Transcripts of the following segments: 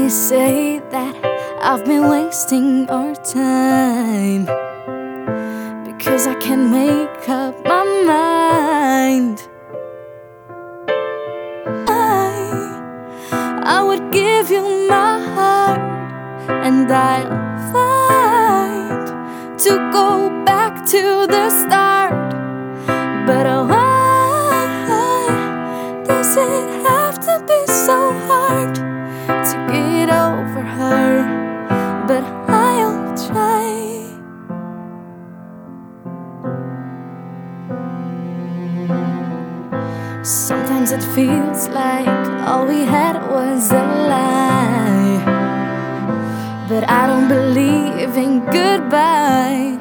Many say that I've been wasting our time because I can't make up my mind. I would give you my heart, and I'll fight to go back to the start. But why does it have to be so hard to get over her? But I'll try. Sometimes it feels like all we had was a lie, but I don't believe in goodbye.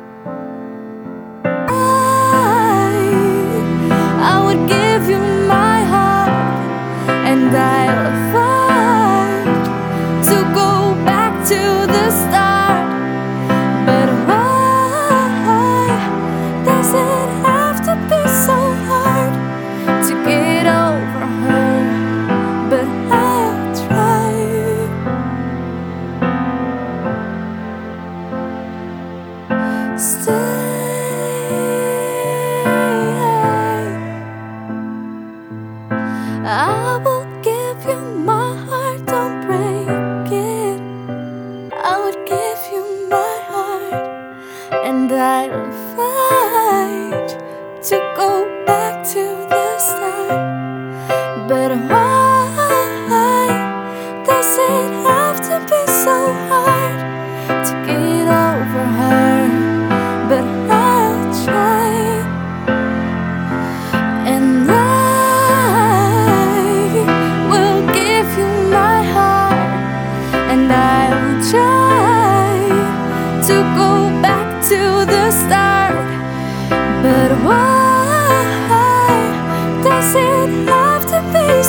I would give you my heart, and I'll fight to go back to the start. But why does it have to be so hard to get over her? But I'll try. Stay. I will give you my heart, don't break it. I would give you my heart, and I'll fight to go back to the start. But why does it have to be so hard to get over her? But I'll try, and I'll try to go back to the start. But why?